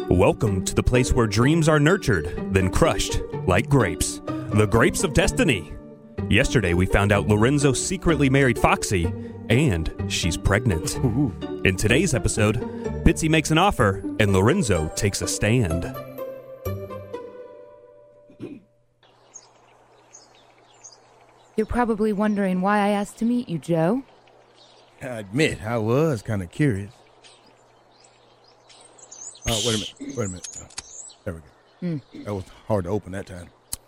Welcome to the place where dreams are nurtured, then crushed like grapes. The Grapes of Destiny. Yesterday, we found out Lorenzo secretly married Foxy, and she's pregnant. Ooh. In today's episode, Bitsy makes an offer, and Lorenzo takes a stand. You're probably wondering why I asked to meet you, Joe. I admit, I was kind of curious. Wait a minute. There we go. That was hard to open that time.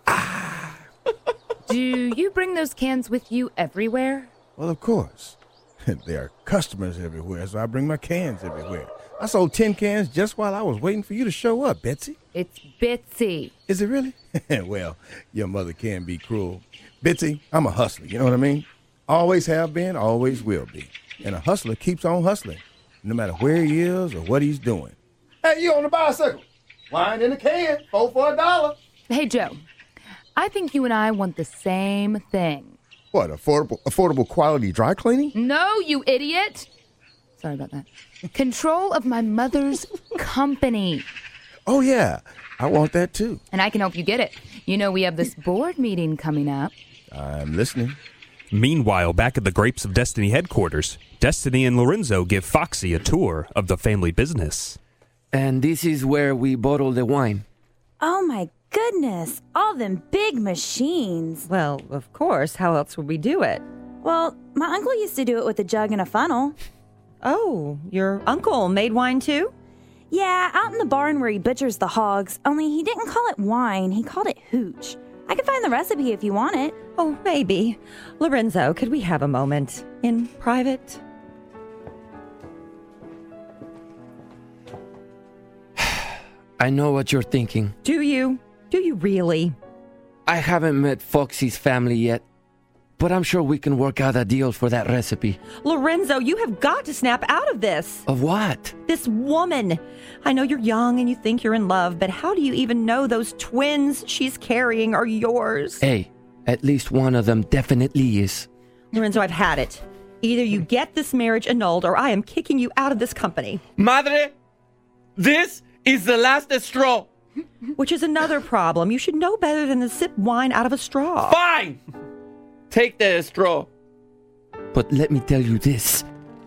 Do you bring those cans with you everywhere? Well, of course. There are customers everywhere, so I bring my cans everywhere. I sold 10 cans just while I was waiting for you to show up, Betsy. It's Bitsy. Is it really? Well, your mother can be cruel. Bitsy, I'm a hustler, you know what I mean? Always have been, always will be. And a hustler keeps on hustling, no matter where he is or what he's doing. Hey, you on the bicycle? Wine in a can, 4 for $1. Hey, Joe. I think you and I want the same thing. What, affordable quality dry cleaning? No, you idiot. Sorry about that. Control of my mother's company. Oh, yeah. I want that, too. And I can help you get it. You know, we have this board meeting coming up. I'm listening. Meanwhile, back at the Grapes of Destiny headquarters, Destiny and Lorenzo give Foxy a tour of the family business. And this is where we bottle the wine. Oh, my goodness. All them big machines. Well, of course. How else would we do it? Well, my uncle used to do it with a jug and a funnel. Oh, your uncle made wine too? Yeah, out in the barn where he butchers the hogs, only he didn't call it wine, he called it hooch. I can find the recipe if you want it. Oh, maybe. Lorenzo, could we have a moment in private? I know what you're thinking. Do you? Do you really? I haven't met Foxy's family yet, but I'm sure we can work out a deal for that recipe. Lorenzo, you have got to snap out of this. Of what? This woman. I know you're young and you think you're in love, but how do you even know those twins she's carrying are yours? Hey, at least one of them definitely is. Lorenzo, I've had it. Either you get this marriage annulled or I am kicking you out of this company. Madre, this is the last straw. Which is another problem. You should know better than to sip wine out of a straw. Fine! Take the straw. But let me tell you this.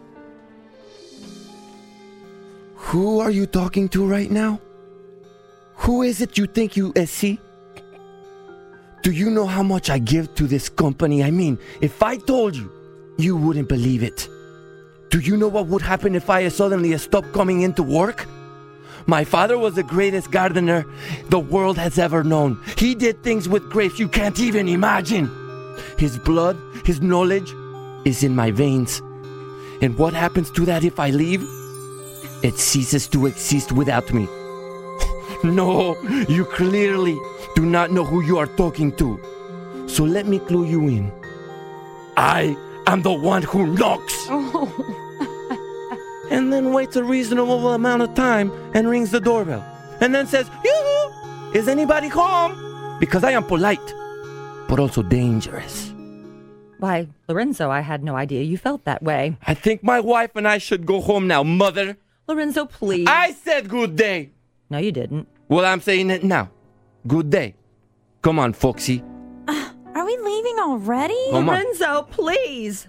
Who are you talking to right now? Who is it you think you see? Do you know how much I give to this company? I mean, if I told you, you wouldn't believe it. Do you know what would happen if I suddenly stopped coming into work? My father was the greatest gardener the world has ever known. He did things with grapes you can't even imagine. His blood, his knowledge is in my veins. And what happens to that if I leave? It ceases to exist without me. No, you clearly do not know who you are talking to. So let me clue you in. I am the one who knocks. And then waits a reasonable amount of time and rings the doorbell. And then says, "Yoo-hoo! Is anybody home?" Because I am polite, but also dangerous. Why, Lorenzo, I had no idea you felt that way. I think my wife and I should go home now, mother. Lorenzo, please. I said good day. No, you didn't. Well, I'm saying it now. Good day. Come on, Foxy. Are we leaving already? Come on. Lorenzo, please.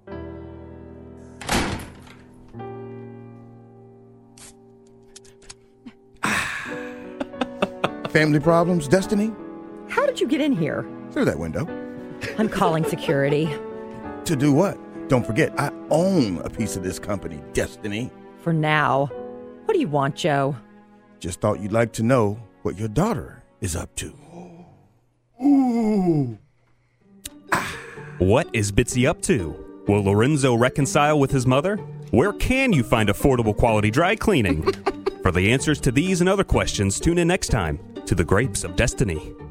Family problems, Destiny? How did you get in here? Through that window. I'm calling security. To do what? Don't forget, I own a piece of this company, Destiny. For now. What do you want, Joe? Just thought you'd like to know what your daughter is up to. Ooh. What is Bitsy up to? Will Lorenzo reconcile with his mother? Where can you find affordable quality dry cleaning? For the answers to these and other questions, tune in next time to the Grapes of Destiny.